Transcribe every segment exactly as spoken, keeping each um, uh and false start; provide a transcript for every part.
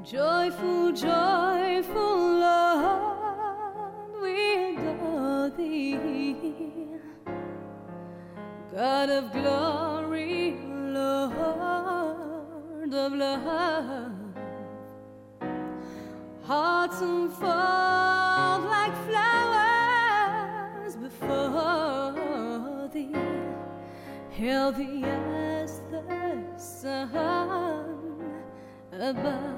Joyful, joyful Lord, we adore thee. God of glory, Lord of love. Hearts unfold like flowers before thee, healthy as the sun above.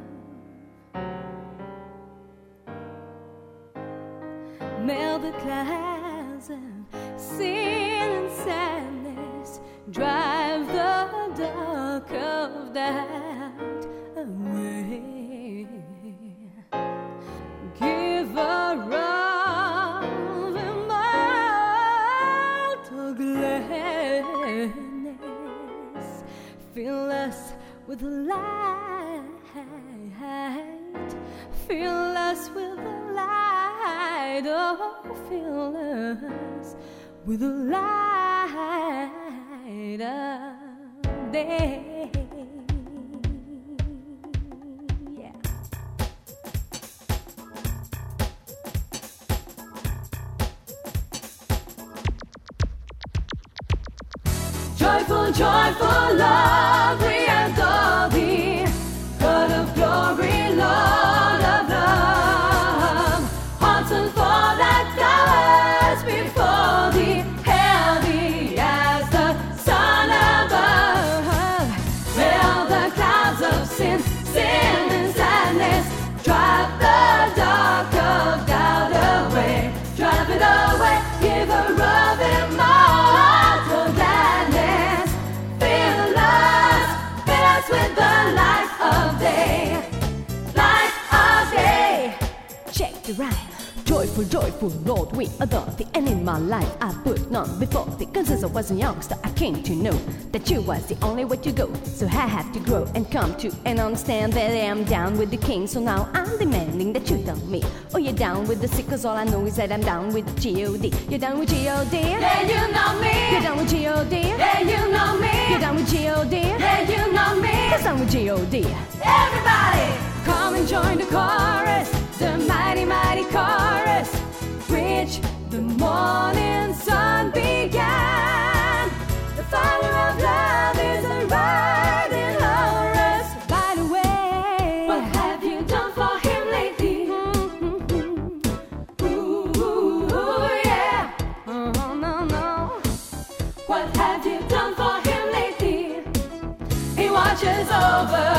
Melt the clouds of sin and sadness, drive the dark of doubt away. Give a love immortal gladness, fill us with light, fill us with light, oh, fill us with the light of day. Yeah. Joyful, joyful Lord, we adore thee. God of glory, Lord of love. Hearts unfold like flowers before thee, healthy as the sun above. Veil the clouds of sin, sin and sadness, drive the dark of doubt away, drive it away, give a love immortal gladness, fill us, fill us with the light of day, light of day. Check the rhyme. Joyful, joyful Lord, we adore thee. And in my life I put none before thee. Cause since I was a youngster I came to know that you was the only way to go. So I had to grow and come to and understand that I am down with the king. So now I'm demanding that you tell me, oh, you're down with the sick, cause all I know is that I'm down with G O D. You're down with G O D? Yeah, you know me. You're down with G O D? Yeah, you know me. You're down with G O D? Yeah, you know me. Cause I'm with G O D. Everybody, come and join the chorus, the mighty, mighty chorus, which the morning sun began. The fire of love is a riding chorus. By the way, what have you done for him lately? Mm-hmm. Ooh, ooh, yeah. Oh, no, no. What have you done for him lately? He watches over